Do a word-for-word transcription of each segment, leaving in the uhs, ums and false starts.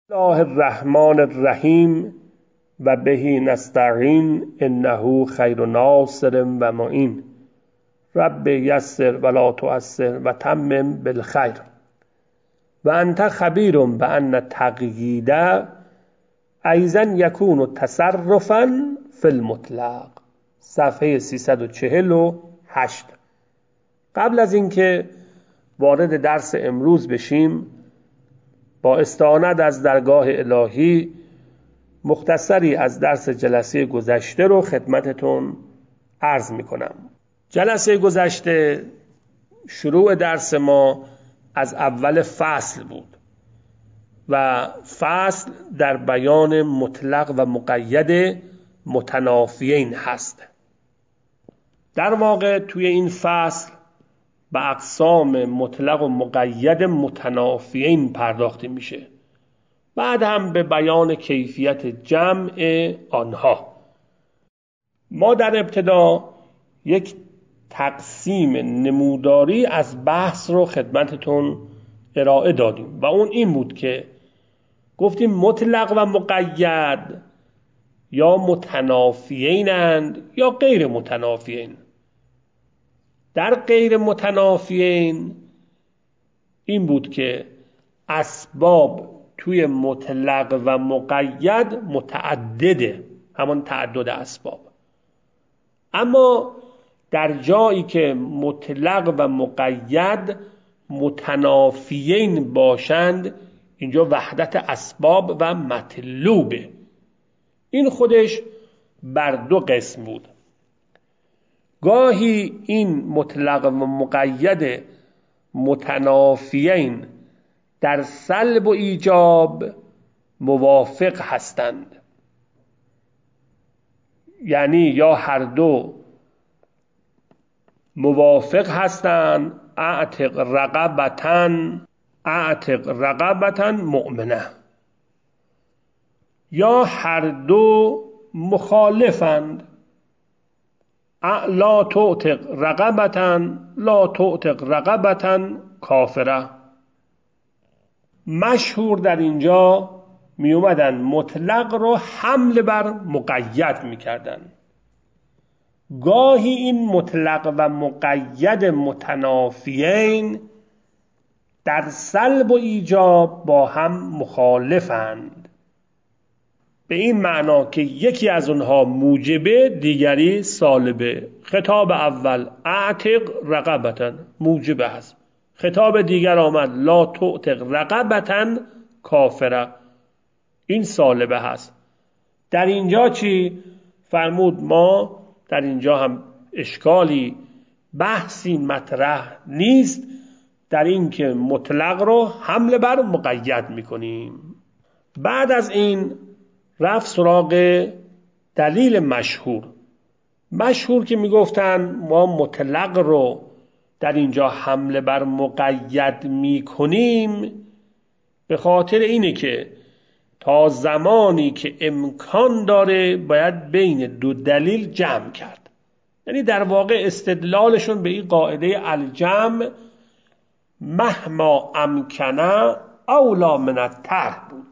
الله الرحمن الرحیم و بهی نستعین انه خیر ناصر و معین رب یسر ولا تعسر و تمم بالخیر و انت خبیر بان تقیید ایضا یکون تصرفا فی المطلق. صفحه سیصد و چهل و هشت. قبل از اینکه وارد درس امروز بشیم، با استعانت از درگاه الهی مختصری از درس جلسه گذشته رو خدمتتون عرض میکنم. جلسه گذشته شروع درس ما از اول فصل بود و فصل در بیان مطلق و مقید متنافیین هست. در واقع توی این فصل به اقسام مطلق و مقید متنافیین پرداخته میشه، بعد هم به بیان کیفیت جمع آنها. ما در ابتدا یک تقسیم نموداری از بحث رو خدمتتون ارائه دادیم و اون این بود که گفتیم مطلق و مقید یا متنافیینند یا غیر متنافیین. در غیر متنافیین این بود که اسباب توی مطلق و مقید متعدده، همان تعدد اسباب. اما در جایی که مطلق و مقید متنافیین باشند، اینجا وحدت اسباب و مطلوبه. این خودش بر دو قسم بود. گاهی این مطلق و مقید متنافیین در سلب و ایجاب موافق هستند، یعنی یا هر دو موافق هستند. اعتق رقبتن اعتق رقبتن مؤمنه، یا هر دو مخالفند. لا تعتق رقبتن لا تعتق رقبتن کافره. مشهور در اینجا می اومدن مطلق رو حمل بر مقید می کردن. گاهی این مطلق و مقید متنافیین در سلب و ایجاب با هم مخالفند، به این معنا که یکی از اونها موجبه دیگری سالبه. خطاب اول اعتق رقبتن موجبه هست، خطاب دیگر آمد لا تعتق رقبتن کافره، این سالبه هست. در اینجا چی فرمود؟ ما در اینجا هم اشکالی بحثی مطرح نیست در این که مطلق رو حمل بر مقید میکنیم. بعد از این رفت سراغ دلیل مشهور. مشهور که میگفتن ما مطلق رو در اینجا حمله بر مقید میکنیم به خاطر اینه که تا زمانی که امکان داره باید بین دو دلیل جمع کرد. یعنی در واقع استدلالشون به این قاعده الجمع مهما امکنه اولا من الطرح بود.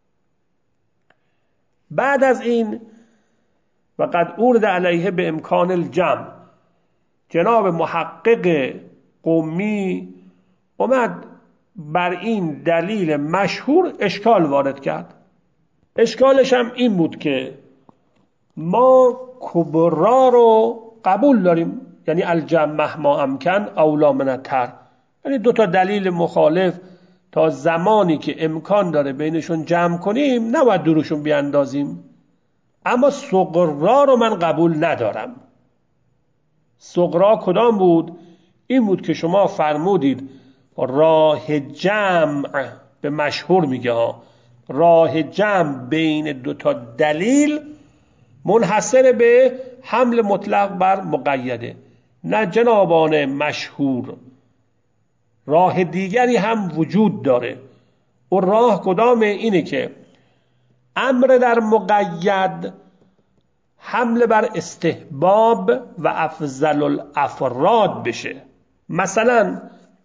بعد از این و قد اورد علیه به امکان الجمع، جناب محقق قمی اومد بر این دلیل مشهور اشکال وارد کرد. اشکالش هم این بود که ما کبرا رو قبول داریم، یعنی الجمع مهما امکن اولا من الطرح، یعنی دو تا دلیل مخالف تا زمانی که امکان داره بینشون جمع کنیم نباید دورشون بیاندازیم. اما صغرا رو من قبول ندارم. صغرا کدام بود؟ این بود که شما فرمودید راه جمع، به مشهور میگه ها، راه جمع بین دو تا دلیل منحصر به حمل مطلق بر مقیده. نه جنابان مشهور، راه دیگری هم وجود داره. و راه کدامه؟ اینه که امر در مقید حمل بر استحباب و افضل الافراد بشه. مثلا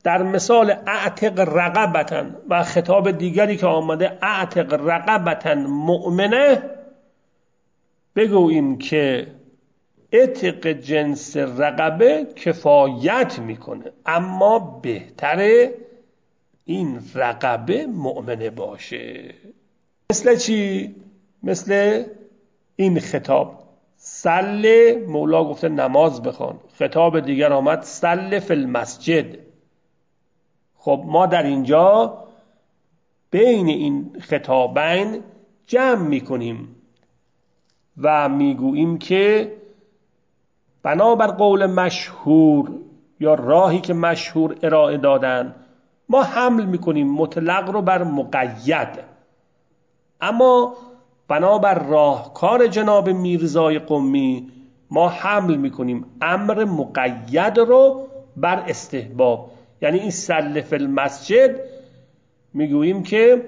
در مثال اعتق رقبتن و خطاب دیگری که آمده اعتق رقبتن مؤمنه، بگوییم که اعتق جنس رقبه کفایت میکنه، اما بهتره این رقبه مؤمنه باشه. مثل چی؟ مثل این خطاب صل، مولا گفته نماز بخوان، خطاب دیگر آمد صل فی المسجد. خب ما در اینجا بین این خطابین جمع میکنیم و میگوییم که بنابر قول مشهور یا راهی که مشهور ارائه دادن ما حمل میکنیم مطلق رو بر مقید، اما بنابر راهکار جناب میرزای قمی ما حمل میکنیم امر مقید رو بر استحباب. یعنی این صل فی المسجد میگوییم که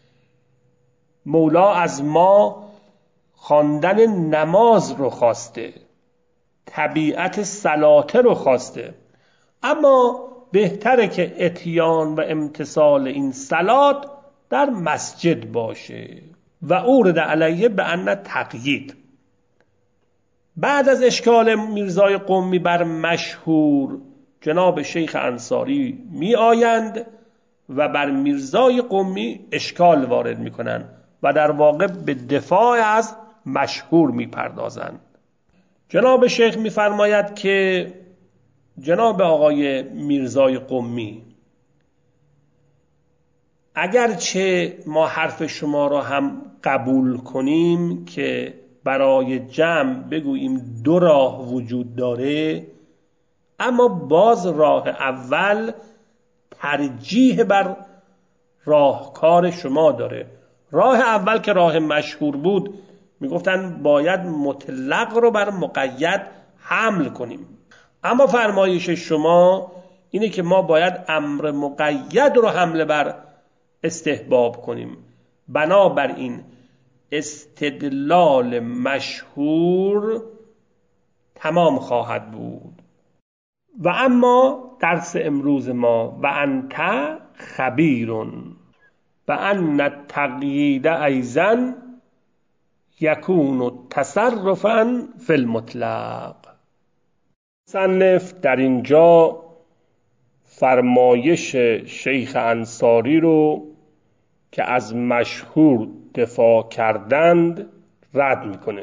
مولا از ما خواندن نماز رو خواسته، طبیعت صلاته رو خواسته، اما بهتره که اتیان و امتثال این صلات در مسجد باشه و اورد علیه به ان تقیید. بعد از اشکال میرزای قمی بر مشهور جناب شیخ انصاری می آیند و بر میرزای قمی اشکال وارد می کنند و در واقع به دفاع از مشهور می پردازند. جناب شیخ می فرماید که جناب آقای میرزای قمی، اگرچه ما حرف شما را هم قبول کنیم که برای جمع بگوییم دو راه وجود داره، اما باز راه اول ترجیح بر راهکار شما داره. راه اول که راه مشهور بود میگفتن باید مطلق رو بر مقید حمل کنیم، اما فرمایش شما اینه که ما باید امر مقید رو حمل بر استحباب کنیم. بنابراین استدلال مشهور تمام خواهد بود. و اما درس امروز ما و انت خبیرون و ان التقیید ایضا یکون تصرفا فی المطلق. مصنف در اینجا فرمایش شیخ انصاری رو که از مشهور دفاع کردند رد میکنه.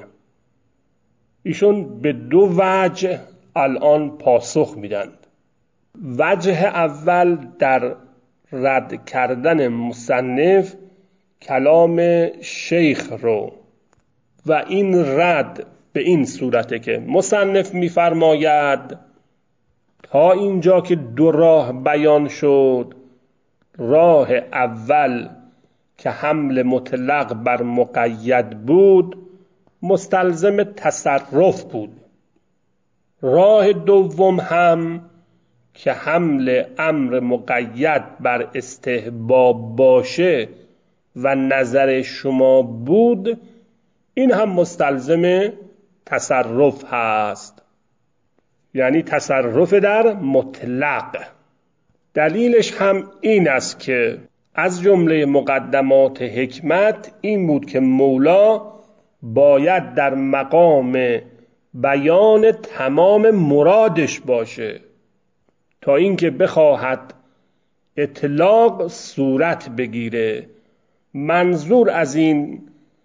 ایشون به دو وجه الان پاسخ میدند. وجه اول در رد کردن مصنف کلام شیخ رو و این رد به این صورته که مصنف میفرماید تا اینجا که دو راه بیان شد، راه اول که حمل مطلق بر مقید بود مستلزم تصرف بود، راه دوم هم که حمل امر مقید بر استحباب باشه و نظر شما بود، این هم مستلزم تصرف هست، یعنی تصرف در مطلق. دلیلش هم این است که از جمله مقدمات حکمت این بود که مولا باید در مقام بیان تمام مرادش باشه تا اینکه بخواهد اطلاق صورت بگیره. منظور از این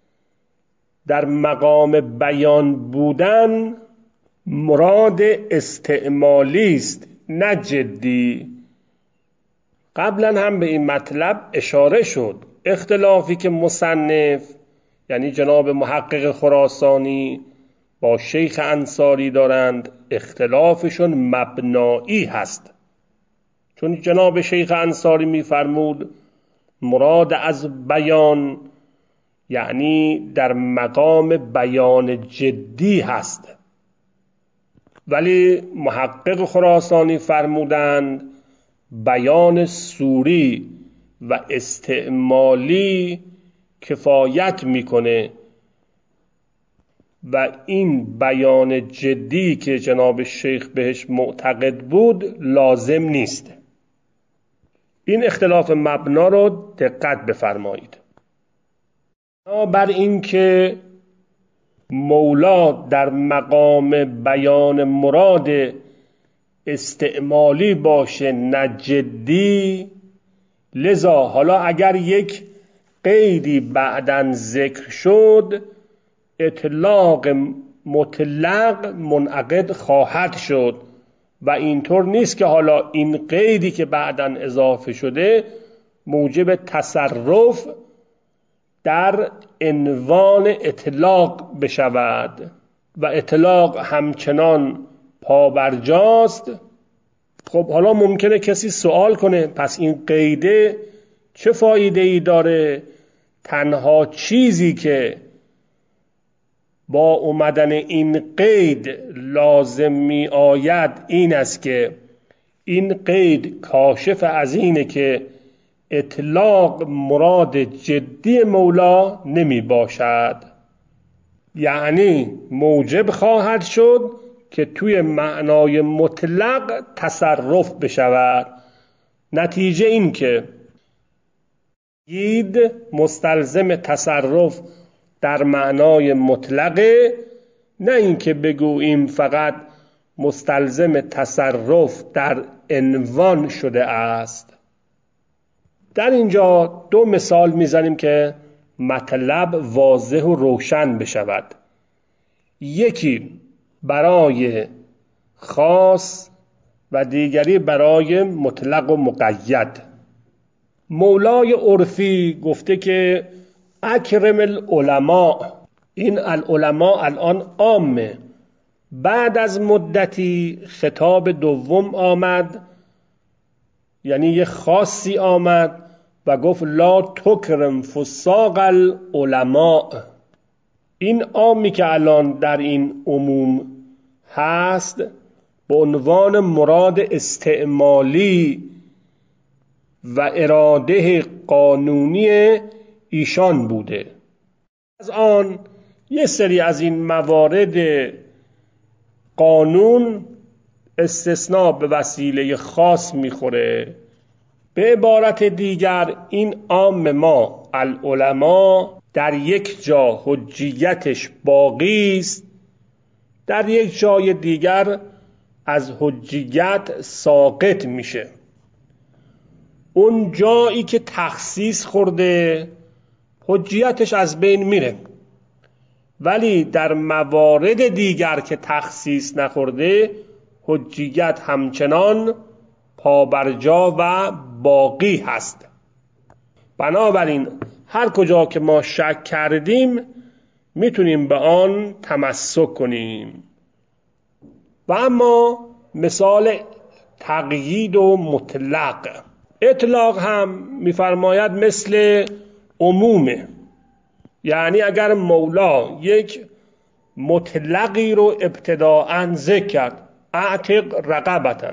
در مقام بیان بودن مراد استعمالی است نه جدی. قبلا هم به این مطلب اشاره شد. اختلافی که مصنف یعنی جناب محقق خراسانی با شیخ انصاری دارند اختلافشون مبنایی هست، چون جناب شیخ انصاری میفرمود مراد از بیان یعنی در مقام بیان جدی هست، ولی محقق خراسانی فرمودند بیان صوری و استعمالی کفایت میکنه و این بیان جدی که جناب شیخ بهش معتقد بود لازم نیست. این اختلاف مبنا رو دقت بفرمایید. بر این که مولا در مقام بیان مراد استعمالی باشه نه جدی، لذا حالا اگر یک قیدی بعداً ذکر شد اطلاق مطلق منعقد خواهد شد و اینطور نیست که حالا این قیدی که بعداً اضافه شده موجب تصرف در عنوان اطلاق بشود و اطلاق همچنان پابرجاست. خب حالا ممکنه کسی سوال کنه پس این قیده چه فایده ای داره؟ تنها چیزی که با اومدن این قید لازم می آید این است که این قید کاشف از اینه که اطلاق مراد جدی مولا نمی باشد، یعنی موجب خواهد شد که توی معنای مطلق تصرف بشود. نتیجه این که قید مستلزم تصرف در معنای مطلقه، نه اینکه بگوییم فقط مستلزم تصرف در عنوان شده است. در اینجا دو مثال میزنیم که مطلب واضح و روشن بشود. یکی برای خاص و دیگری برای مطلق و مقید. مولای عرفی گفته که اکرم العلماء، این العلماء الان عامه. بعد از مدتی خطاب دوم آمد، یعنی یه خاصی آمد و گفت لا تکرم فساق العلماء. این عامی که الان در این عموم هست به عنوان مراد استعمالی و اراده قانونی ایشان بوده. از آن یه سری از این موارد قانون استثناء به وسیله خاص میخوره. به عبارت دیگر این عام ما العلماء در یک جا حجیتش باقی است، در یک جای دیگر از حجیت ساقط میشه. اون جایی که تخصیص خورده حجیتش از بین میره، ولی در موارد دیگر که تخصیص نخورده حجیت همچنان پابرجا و باقی هست. بنابراین هر کجا که ما شک کردیم میتونیم به آن تمسک کنیم. و اما مثال تقیید و مطلق. اطلاق هم میفرماید مثل عمومه، یعنی اگر مولا یک مطلقی رو ابتداءً ذکر کرد، اعتق رقبتن،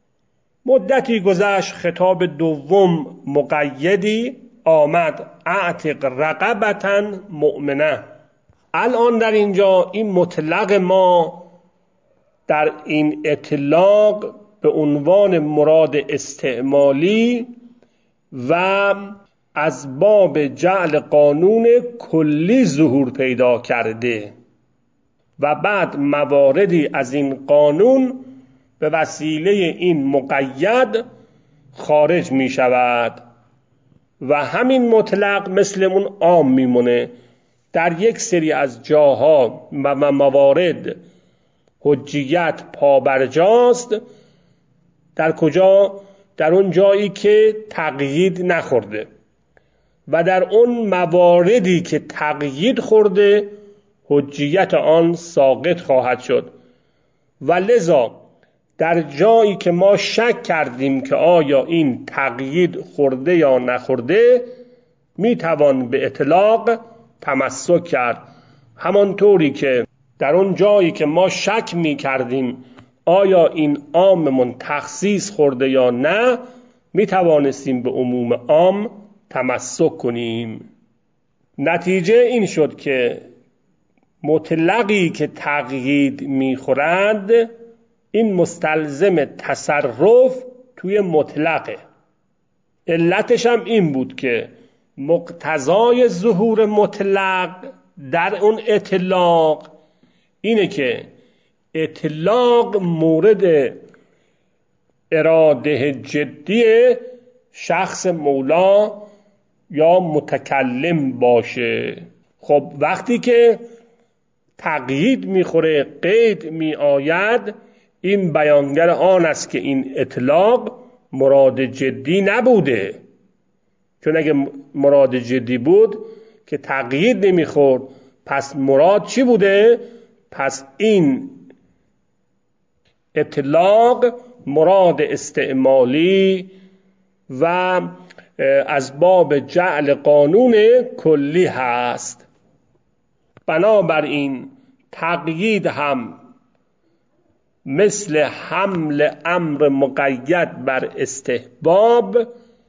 مدتی گذشت خطاب دوم مقیدی آمد، اعتق رقبتن مؤمنه. الان در اینجا این مطلق ما در این اطلاق به عنوان مراد استعمالی و از باب جعل قانون کلی ظهور پیدا کرده و بعد مواردی از این قانون به وسیله این مقید خارج می شود و همین مطلق مثل اون عام میمونه. در یک سری از جاها و موارد حجیت پابرجاست. در کجا؟ در اون جایی که تقیید نخورده، و در اون مواردی که تقیید خورده حجیت آن ساقط خواهد شد. و لذا در جایی که ما شک کردیم که آیا این تقیید خورده یا نخورده میتوان به اطلاق تمسک کرد، همانطوری که در اون جایی که ما شک می کردیم آیا این عاممون تخصیص خورده یا نه می توانستیم به عموم عام تمسک کنیم. نتیجه این شد که مطلقی که تقیید می خورد این مستلزم تصرف توی مطلقه. علتش هم این بود که مقتضای ظهور مطلق در اون اطلاق اینه که اطلاق مورد اراده جدی شخص مولا یا متکلم باشه. خب وقتی که تقیید میخوره، قید می آید، این بیانگر آن است که این اطلاق مراد جدی نبوده، چون اگه مراد جدی بود که تقیید نمیخورد. پس مراد چی بوده؟ پس این اطلاق مراد استعمالی و از باب جعل قانون کلی هست. بنابراین تقیید هم مثل حمل امر مقید بر استحباب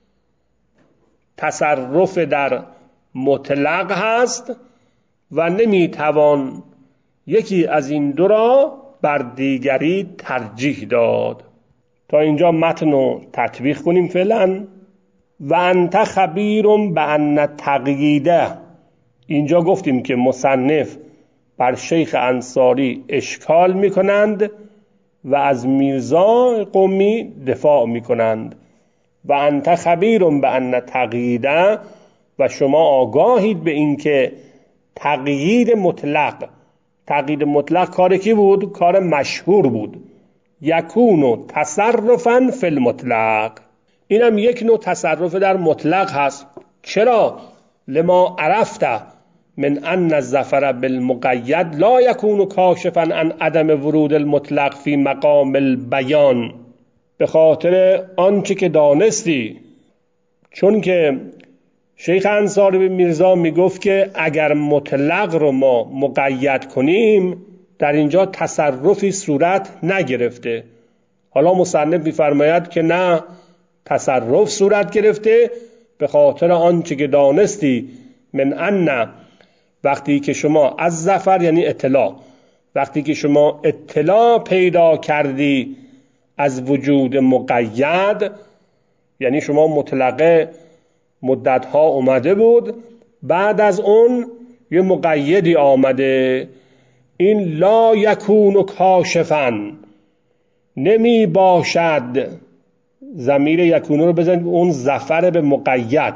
تصرف در مطلق هست و نمیتوان یکی از این دو را بر دیگری ترجیح داد. تا اینجا متن رو تطبیق کنیم فعلا. و انت خبیر بان تقییده، اینجا گفتیم که مصنف بر شیخ انصاری اشکال میکنند و از میرزا قمی دفاع میکنند. و انت خبیر بان تقییده، و شما آگاهید به این که تقیید مطلق، تقیید مطلق کار کی بود؟ کار مشهور بود. یکونو تصرفاً فی المطلق، اینم یک نوع تصرف در مطلق هست. چرا؟ لما عرفت من ان الظفر بالمقید لا یکون کاشفا عن عدم ورود المطلق فی مقام البیان، به خاطر آنچه که دانستی. چون که شیخ انصاری به میرزا میگفت که اگر مطلق رو ما مقید کنیم در اینجا تصرفی صورت نگرفته. حالا مصنف میفرماید که نه، تصرف صورت گرفته، به خاطر آنچه که دانستی. من ان، وقتی که شما از ظفر یعنی اطلاع، وقتی که شما اطلاع پیدا کردی از وجود مقید، یعنی شما مطلقه مدتها اومده بود، بعد از اون یه مقیدی آمده، این لا یکون کاشفاً، نمی باشد. ضمیر یکون رو بزنید اون ظفر به مقید،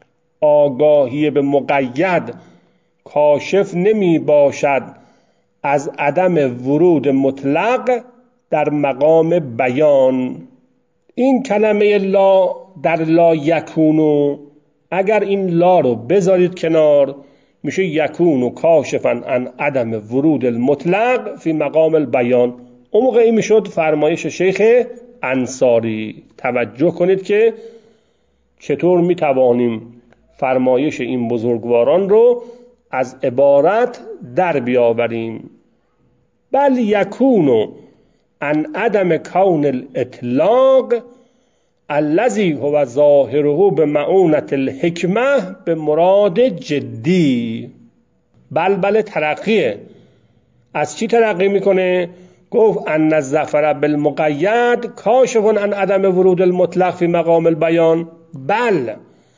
آگاهی به مقید کاشف نمی باشد از عدم ورود مطلق در مقام بیان. این کلمه لا در لا یکونو، اگر این لا رو بذارید کنار میشه یکونو کاشفاً عن عدم ورود المطلق فی مقام البیان. اون موقع این میشد فرمایش شیخ انصاری. توجه کنید که چطور میتوانیم فرمایش این بزرگواران رو از عبارت در بیاوریم. بل یکونو عن عدم کون الاطلاق الذی هو ظاهره به معونة الحکمه به مراد جدی. بل بل ترقیه. از چی ترقی میکنه؟ گفت ان الظفر بالمقید کاشف عن عدم ورود المطلق فی مقام البیان. بل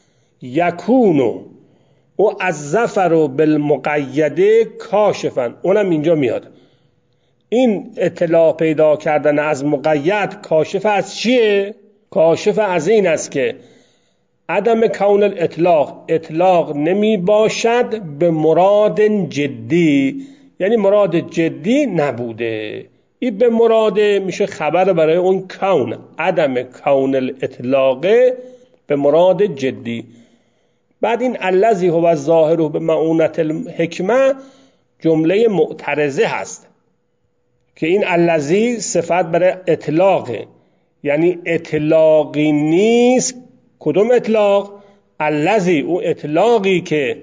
یکونو و از ظفر بالمقید کاشفا، اونم اینجا میاد. این اطلاع پیدا کردن از مقید کاشف از چیه؟ کاشف از این است که عدم کون الاطلاق، اطلاق نمی باشد به مراد جدی، یعنی مراد جدی نبوده. این به مراد میشه خبر برای اون کون، عدم کون الاطلاق به مراد جدی. بعد این الذی هو ظاهره به معونة الحکمه جمله معترضه هست که این الذی صفت برای اطلاقه، یعنی اطلاقی نیست. کدوم اطلاق؟ الذی، او اطلاقی که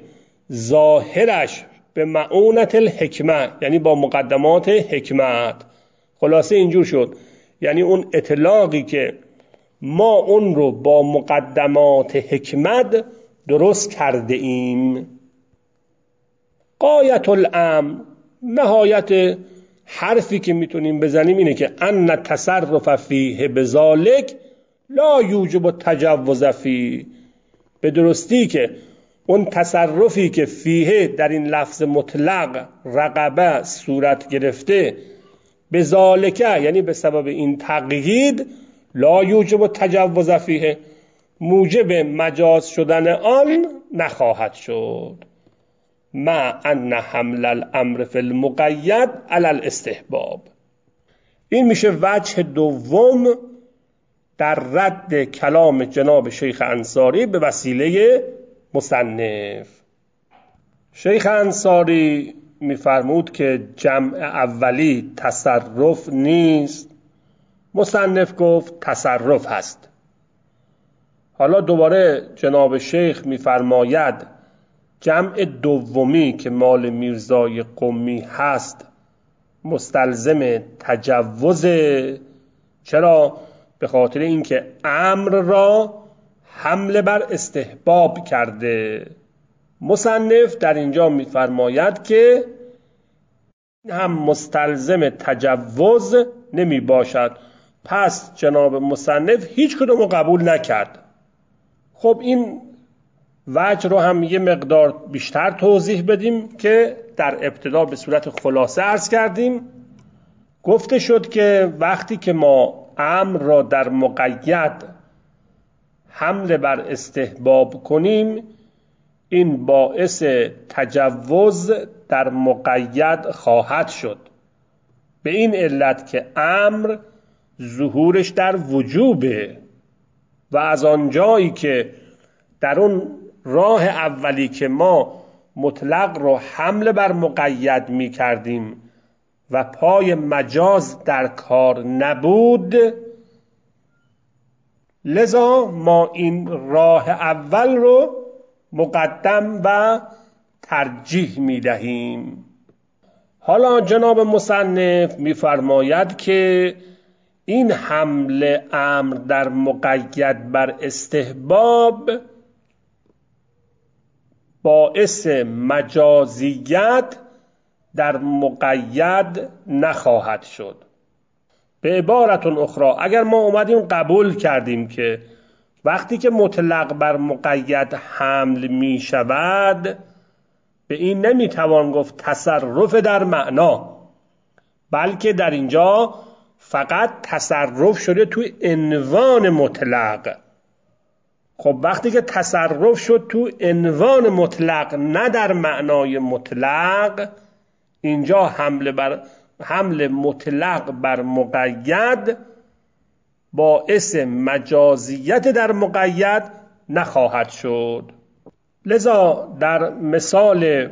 ظاهرش به معونة الحکمه، یعنی با مقدمات حکمت. خلاصه اینجور شد، یعنی اون اطلاقی که ما اون رو با مقدمات حکمت درست کرده ایم. غایت الامر، نهایت حرفی که میتونیم بزنیم اینه که ان تصرف فیه بذالک لا یوجب التجوز فی، به درستی که اون تصرفی که فیه در این لفظ مطلق رقبه صورت گرفته به ذالکه، یعنی به سبب این تقیید، لا یوجب التجوز فیه، موجب مجاز شدن آن نخواهد شد. مع ان حمل الامر فی المقید علی الاستحباب. این میشه وجه دوم در رد کلام جناب شیخ انصاری به وسیله مصنف. شیخ انصاری میفرمود که جمع اولی تصرف نیست، مصنف گفت تصرف هست. حالا دوباره جناب شیخ میفرماید جمع دومی که مال میرزای قمی هست مستلزم تجوز. چرا؟ به خاطر اینکه امر را حمل بر استحباب کرده. مصنف در اینجا میفرماید که هم مستلزم تجوز نمی باشد. پس جناب مصنف هیچ کدوم رو قبول نکرد. خب این وجه رو هم یه مقدار بیشتر توضیح بدیم که در ابتدا به صورت خلاصه عرض کردیم. گفته شد که وقتی که ما امر را در مقید حمل بر استحباب کنیم، این باعث تجوز در مقید خواهد شد، به این علت که امر ظهورش در وجوبه و از آنجایی که در اون راه اولی که ما مطلق رو حمل بر مقید می کردیم و پای مجاز در کار نبود، لذا ما این راه اول رو مقدم و ترجیح می دهیم. حالا جناب مصنف می فرماید که این حمل امر در مقید بر استحباب باعث مجازیت در مقید نخواهد شد. به عبارت اخرى اگر ما اومدیم قبول کردیم که وقتی که مطلق بر مقید حمل می شود، به این نمی توان گفت تصرف در معنا، بلکه در اینجا فقط تصرف شده توی عنوان مطلق. خب وقتی که تصرف شد تو عنوان مطلق نه در معنای مطلق، اینجا حمل بر حمل مطلق بر مقید باعث مجازیت در مقید نخواهد شد. لذا در مثال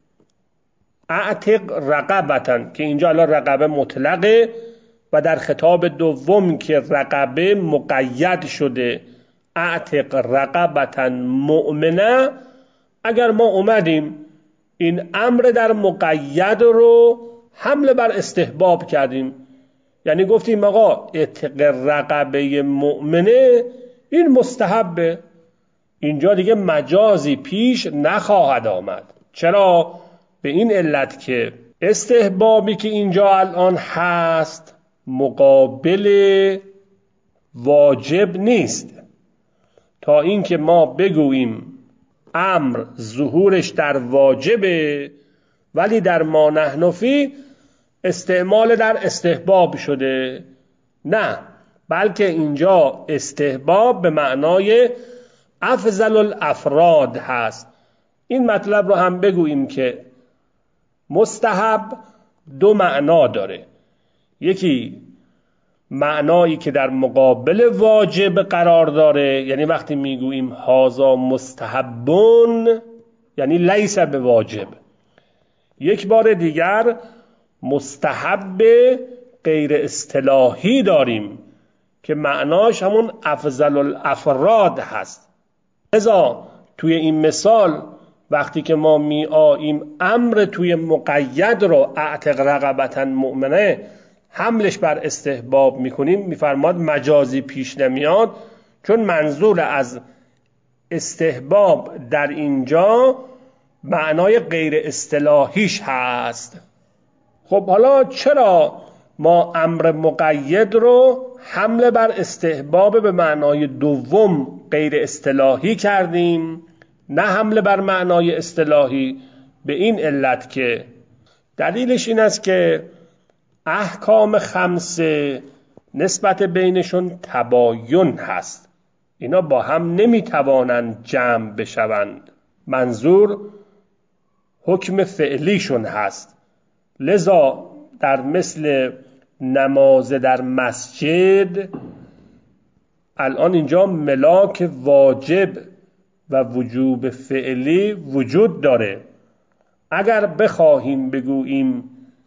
اعتق رقبتن که اینجا الان رقبه مطلقه و در خطاب دوم که رقبه مقید شده اعتق رقبتن مؤمنه، اگر ما اومدیم این امر در مقید رو حمل بر استحباب کردیم، یعنی گفتیم آقا اعتق رقبه مؤمنه این مستحبه، اینجا دیگه مجازی پیش نخواهد آمد. چرا؟ به این علت که استحبابی که اینجا الان هست مقابل واجب نیست. تا اینکه ما بگوییم امر ظهورش در واجبه ولی در ما نحن فی استعمال در استحباب شده، نه، بلکه اینجا استحباب به معنای افضل الافراد هست. این مطلب رو هم بگوییم که مستحب دو معنا داره. یکی معنایی که در مقابل واجب قرار داره، یعنی وقتی میگوییم هازا مستحبون یعنی لیس به واجب. یک بار دیگر مستحب غیر اصطلاحی داریم که معناش همون افضل الافراد هست. لذا توی این مثال وقتی که ما می آییم امر توی مقید رو اعتق رقبتن مؤمنه حملش بر استحباب میکنیم، میفرماد مجازی پیش نمیاد، چون منظور از استحباب در اینجا معنای غیر اصطلاحیش هست. خب حالا چرا ما امر مقید رو حمله بر استحباب به معنای دوم غیر اصطلاحی کردیم، نه حمله بر معنای اصطلاحی، به این علت که دلیلش این است که احکام خمسه نسبت بینشون تباین هست، اینا با هم نمیتوانند جمع بشوند، منظور حکم فعلیشون هست. لذا در مثل نماز در مسجد الان اینجا ملاک واجب و وجوب فعلی وجود داره. اگر بخواهیم بگوییم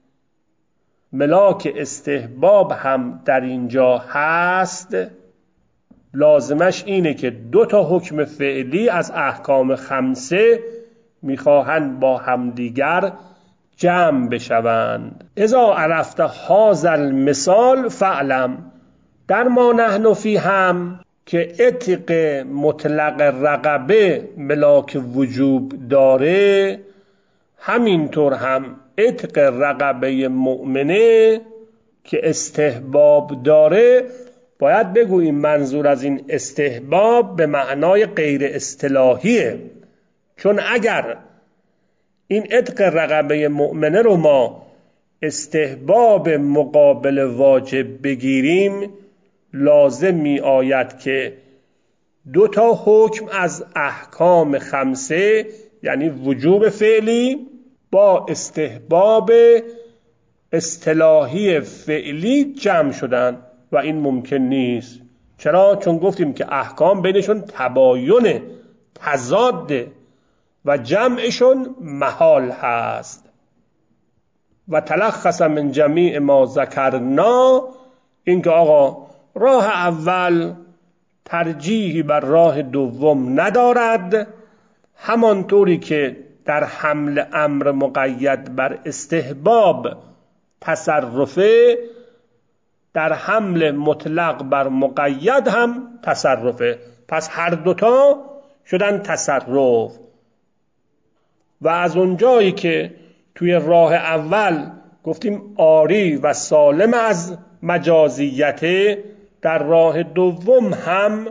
ملاک استحباب هم در اینجا هست، لازمش اینه که دو تا حکم فعلی از احکام خمسه میخواهند با همدیگر جمع بشوند. اذا عرفت هذا المثال فعلم، در ما نحن فی هم که عتق مطلق رقبه ملاک وجوب داره، همینطور هم عتق رقبه مؤمنه که استحباب داره. باید بگوییم منظور از این استحباب به معنای غیر اصطلاحیه، چون اگر این عتق رقبه مؤمنه رو ما استحباب مقابل واجب بگیریم، لازم می آید که دو تا حکم از احکام خمسه یعنی وجوب فعلی با استحباب اصطلاحی فعلی جمع شدن و این ممکن نیست. چرا؟ چون گفتیم که احکام بینشون تباین تضاد و جمعشون محال هست. و تلخص من جمیع ما ذکرنا، این که آقا راه اول ترجیحی بر راه دوم ندارد، همانطوری که در حمل امر مقید بر استحباب تصرفه، در حمل مطلق بر مقید هم تصرفه. پس هر دوتا شدن تصرف. و از اونجایی که توی راه اول گفتیم آری و سالم از مجازیته، در راه دوم هم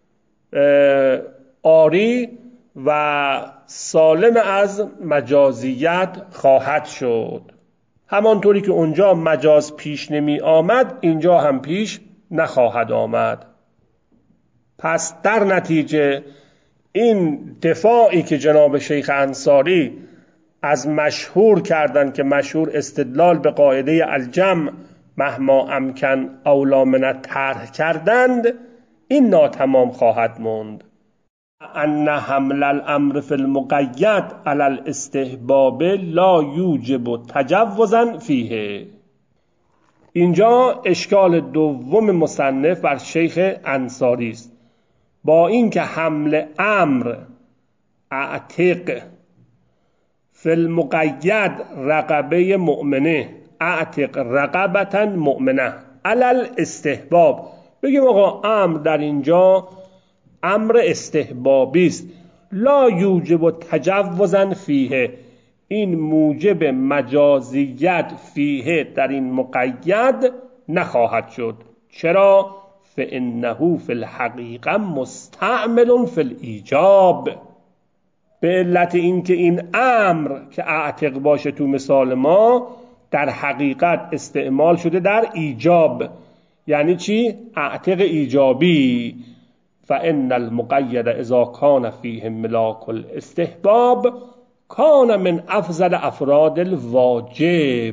آری و سالم از مجازیت خواهد شد. همانطوری که اونجا مجاز پیش نمی آمد، اینجا هم پیش نخواهد آمد. پس در نتیجه این دفاعی که جناب شیخ انصاری از مشهور کردند که مشهور استدلال به قاعده الجمع مهما امکن اولی من الطرح کردند، این ناتمام خواهد موند. ان حمل الامر فی المقید علی الاستحباب لا یوجب تجوزا فیه. اینجا اشکال دوم مصنف بر شیخ انصاری است. با اینکه حمل امر اعتق فی المقید رقبه مؤمنه، اعتق رقبتا مؤمنه علی الاستحباب، بگیم آقا امر در اینجا امر استحبابی است، لا یوجب تجوزا فیه، این موجب مجازیت فیه در این مقید نخواهد شد. چرا؟ فانه فی الحقیقه مستعمل فی الایجاب، به علت اینکه این امر که اعتق باشه تو مثال ما در حقیقت استعمال شده در ایجاب. یعنی چی؟ اعتق ایجابی. فان المقید اذا کان فیه ملاک الاستحباب کان من افضل افراد الواجب،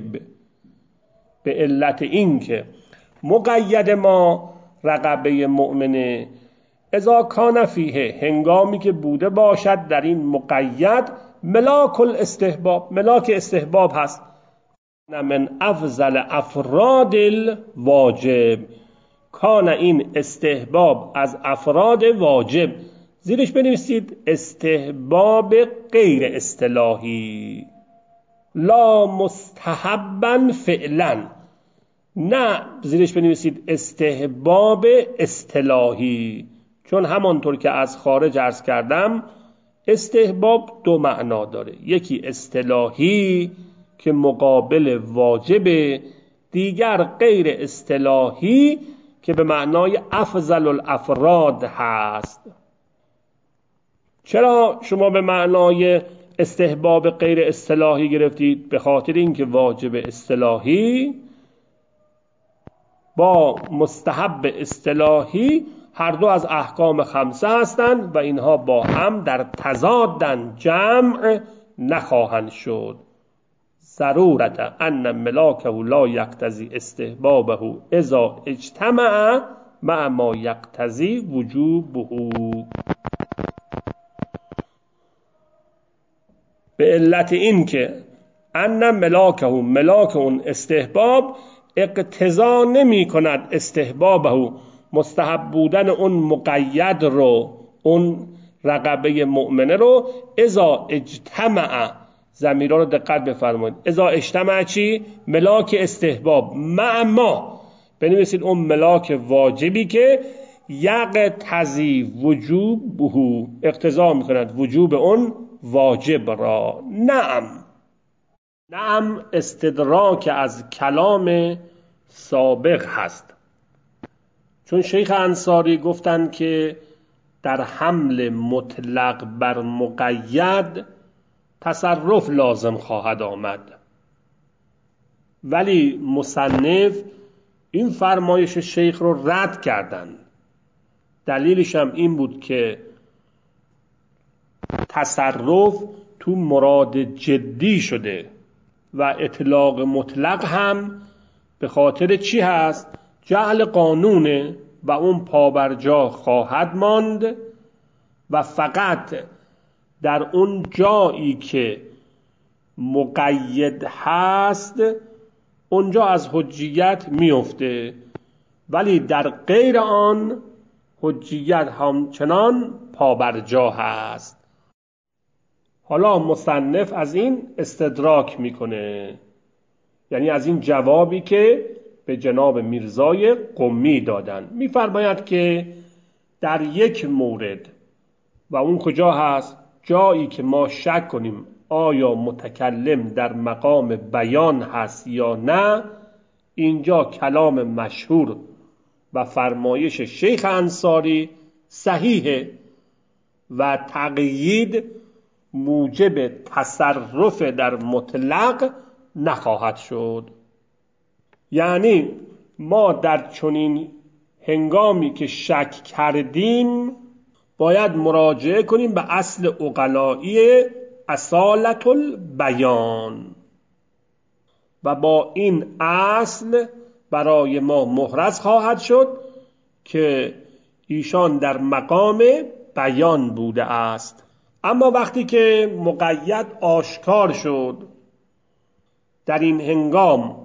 به علت اینکه مقید ما رقبه مؤمنه اذا کان فیه، هنگامی که بوده باشد در این مقید ملاک الاستحباب، ملاک استحباب هست، من افضل افراد الواجب، کان این استحباب از افراد واجب. زیرش بنویسید استحباب غیر اصطلاحی، لا مستحبا فعلا، نه زیرش بنویسید استحباب اصطلاحی، چون همانطور که از خارج عرض کردم استحباب دو معنا داره، یکی اصطلاحی که مقابل واجبه، دیگر غیر اصطلاحی که به معنای افضل الافراد هست. چرا شما به معنای استحباب غیر اصطلاحی گرفتید؟ به خاطر اینکه واجب اصطلاحی با مستحب اصطلاحی هر دو از احکام خمسه هستند و اینها با هم در تضادن، جمع نخواهند شد. ضرورت ان ملاکه لا یقتضی استحبابه اذا اجتمع مع ما یقتضی وجوبه. به علت این که ان ملاکه ملاک اون استحباب اقتضا نمی کند استحبابه مستحب بودن اون مقید رو، اون رقبه مؤمنه رو، اذا اجتمع، ضمیرا رو دقت بفرمایید، اذا اجتمع چی؟ ملاک استحباب مع ما، بنویسید اون ملاک واجبی که یقتضی وجوبه، اقتضا می کند وجوب اون واجب را. نعم، نعم استدراک از کلام سابق هست، چون شیخ انصاری گفتند که در حمل مطلق بر مقید تصرف لازم خواهد آمد، ولی مصنف این فرمایش شیخ رو رد کردند. دلیلش هم این بود که تصرف تو مراد جدی شده و اطلاق مطلق هم به خاطر چی هست؟ جعل قانونه و اون پابرجا خواهد ماند و فقط در اون جایی که مقید هست اونجا از حجیت میفته، ولی در غیر آن حجیت همچنان پابرجا هست. حالا مصنف از این استدراک میکنه، یعنی از این جوابی که به جناب میرزای قمی دادن، میفرماید که در یک مورد، و اون کجا هست؟ جایی که ما شک کنیم آیا متکلم در مقام بیان هست یا نه، اینجا کلام مشهور و فرمایش شیخ انصاری صحیحه و تقیید موجب تصرف در مطلق نخواهد شد. یعنی ما در چنین هنگامی که شک کردیم باید مراجعه کنیم به اصل عقلایی اصالت البیان و با این اصل برای ما محرز خواهد شد که ایشان در مقام بیان بوده است. اما وقتی که مقید آشکار شد، در این هنگام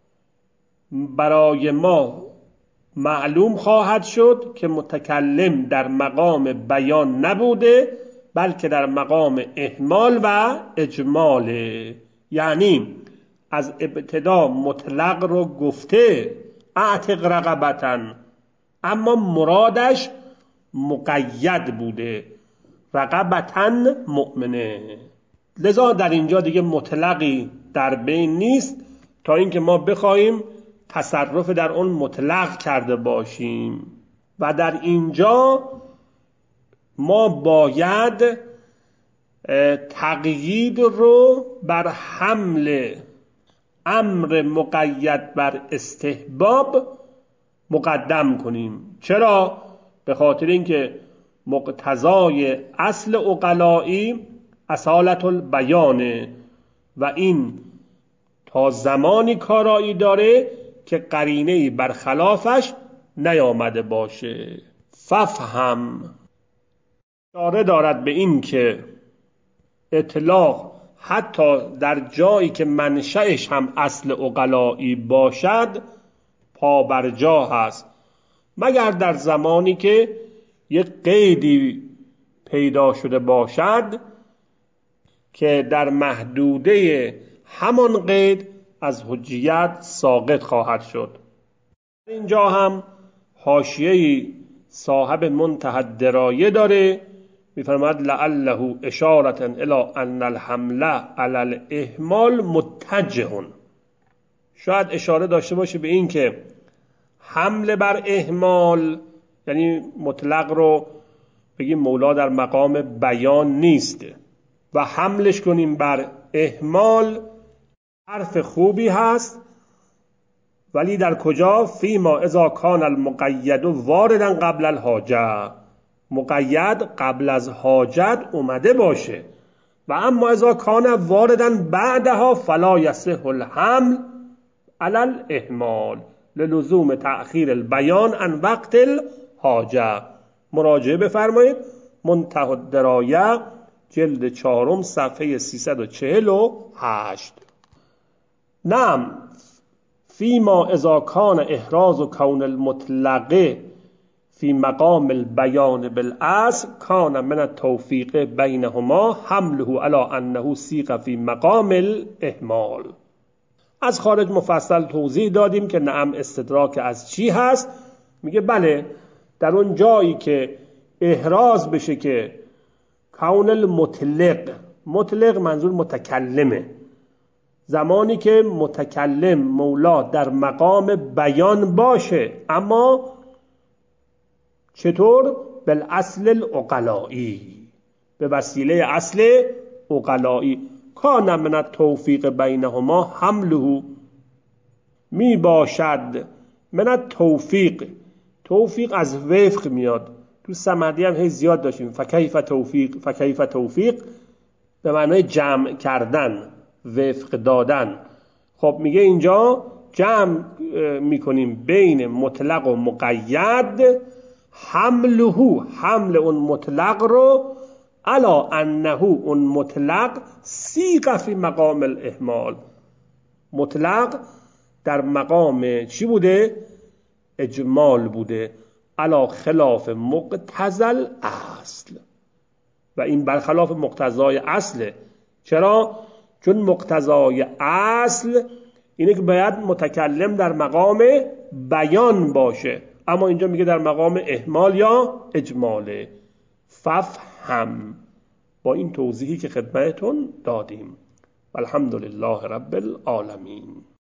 برای ما معلوم خواهد شد که متکلم در مقام بیان نبوده بلکه در مقام احمال و اجماله. یعنی از ابتدا مطلق رو گفته اعتق رقبتن، اما مرادش مقید بوده رقبتن مؤمنه. لذا در اینجا دیگه مطلقی در بین نیست تا اینکه ما بخوایم تصرف در اون مطلق کرده باشیم، و در اینجا ما باید تقیید رو بر حمل امر مقید بر استحباب مقدم کنیم. چرا؟ به خاطر اینکه مقتضای اصل عقلایی اصالت البیانه و این تا زمانی کارایی داره که قرینه‌ای برخلافش نیامده باشه. ففهم اشاره دارد به این که اطلاق حتی در جایی که منشأش هم اصل عقلایی باشد پابرجا هست، مگر در زمانی که یک قیدی پیدا شده باشد که در محدوده همان قید از حجیت ساقط خواهد شد. اینجا هم حاشیه صاحب منتهی الدرایه داره، میفرماید لعله اشارة الی ان الحمل علی الاهمال متجه، شاید اشاره داشته باشه به این که حمل بر اهمال یعنی مطلق رو بگیم مولا در مقام بیان نیست و حملش کنیم بر اهمال، حرف خوبی هست، ولی در کجا؟ فیما اذا کان المقید واردا قبل الحاجه، مقید قبل از حاجت اومده باشه. و اما اذا کان واردا بعدها فلا یصح الحمل علی الاهمال للزوم تأخیر البیان عن وقت الحاجه. مراجعه بفرمایید منتهی الدرایه جلد چهارم صفحه سیصد و چهل و هشت. نعم فیما اذا کان احراز و کون المطلقه فی مقام البیان بالاصل کان من التوفیق بینهما حمله علی انه سیغ فی مقام الاهمال. از خارج مفصل توضیح دادیم که نعم استدراک از چی هست. میگه بله در اون جایی که احراز بشه که کون المطلق، مطلق منظور متکلمه، زمانی که متکلم مولا در مقام بیان باشه، اما چطور؟ بالاصل العقلائی، به وسیله اصل عقلائی. کان من التوفیق بینهما حمله، می باشد من التوفیق، توفیق از وفق میاد، تو صمدی هم هی زیاد داشتیم فکیف توفیق، فکیف توفیق به معنای جمع کردن، وفق دادن. خب میگه اینجا جمع میکنیم بین مطلق و مقید، حمله، حمل اون مطلق رو علا انه اون مطلق سیغ فی مقام الاهمال، مطلق در مقام چی بوده؟ اجمال بوده، علا خلاف مقتضی اصل. و این برخلاف مقتضای اصله. چرا؟ چون مقتضای اصل اینه که باید متکلم در مقام بیان باشه، اما اینجا میگه در مقام اهمال یا اجماله. ففهم، با این توضیحی که خدمتتون دادیم. والحمدلله رب العالمین.